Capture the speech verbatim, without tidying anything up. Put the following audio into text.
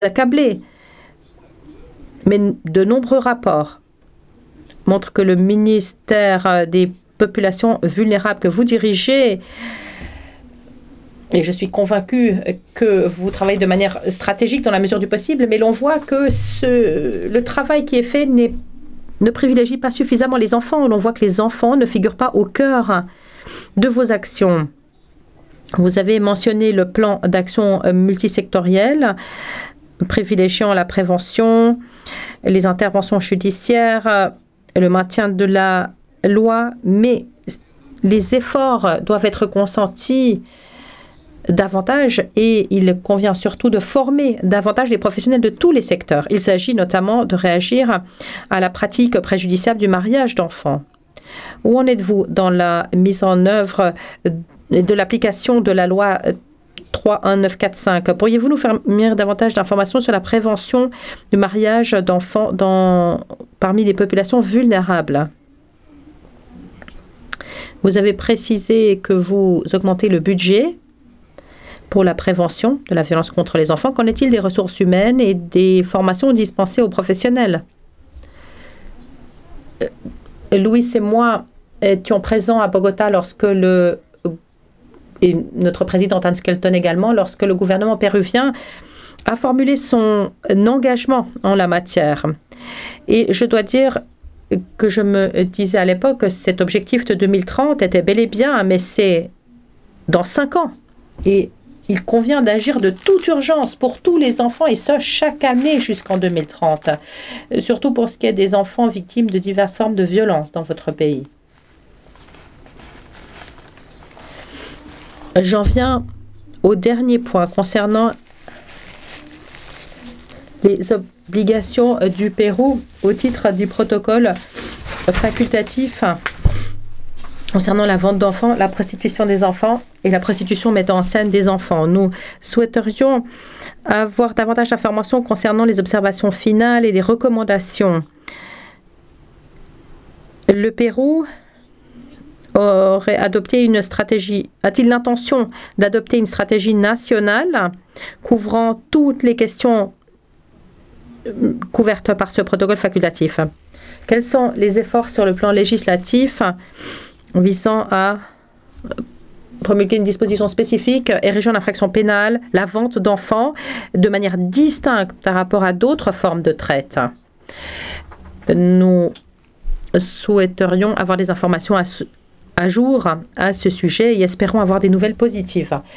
accablés. Mais de nombreux rapports montrent que le ministère des populations vulnérables que vous dirigez, et je suis convaincue que vous travaillez de manière stratégique dans la mesure du possible, mais l'on voit que ce, le travail qui est fait n'est, ne privilégie pas suffisamment les enfants. L'on voit que les enfants ne figurent pas au cœur de vos actions. Vous avez mentionné le plan d'action multisectoriel, privilégiant la prévention, les interventions judiciaires, le maintien de la loi, mais les efforts doivent être consentis davantage et il convient surtout de former davantage les professionnels de tous les secteurs. Il s'agit notamment de réagir à la pratique préjudiciable du mariage d'enfants. Où en êtes-vous dans la mise en œuvre de l'application de la loi trois un neuf quatre cinq? Pourriez-vous nous fournir davantage d'informations sur la prévention du mariage d'enfants dans, parmi les populations vulnérables? Vous avez précisé que vous augmentez le budget pour la prévention de la violence contre les enfants. Qu'en est-il des ressources humaines et des formations dispensées aux professionnels? Louis et moi étions présents à Bogota lorsque le et notre présidente Anne Skelton également, lorsque le gouvernement péruvien a formulé son engagement en la matière. Et je dois dire que je me disais à l'époque que cet objectif de deux mille trente était bel et bien, mais c'est dans cinq ans. Et il convient d'agir de toute urgence pour tous les enfants, et ce, chaque année jusqu'en deux mille trente, surtout pour ce qui est des enfants victimes de diverses formes de violence dans votre pays. J'en viens au dernier point concernant les obligations du Pérou au titre du protocole facultatif concernant la vente d'enfants, la prostitution des enfants et la prostitution mettant en scène des enfants. Nous souhaiterions avoir davantage d'informations concernant les observations finales et les recommandations. Le Pérou aurait adopté une stratégie, a-t-il l'intention d'adopter une stratégie nationale couvrant toutes les questions couvertes par ce protocole facultatif? Quels sont les efforts sur le plan législatif visant à promulguer une disposition spécifique érigeant l'infraction pénale, la vente d'enfants, de manière distincte par rapport à d'autres formes de traite? Nous souhaiterions avoir des informations à, ce, à jour à ce sujet et espérons avoir des nouvelles positives.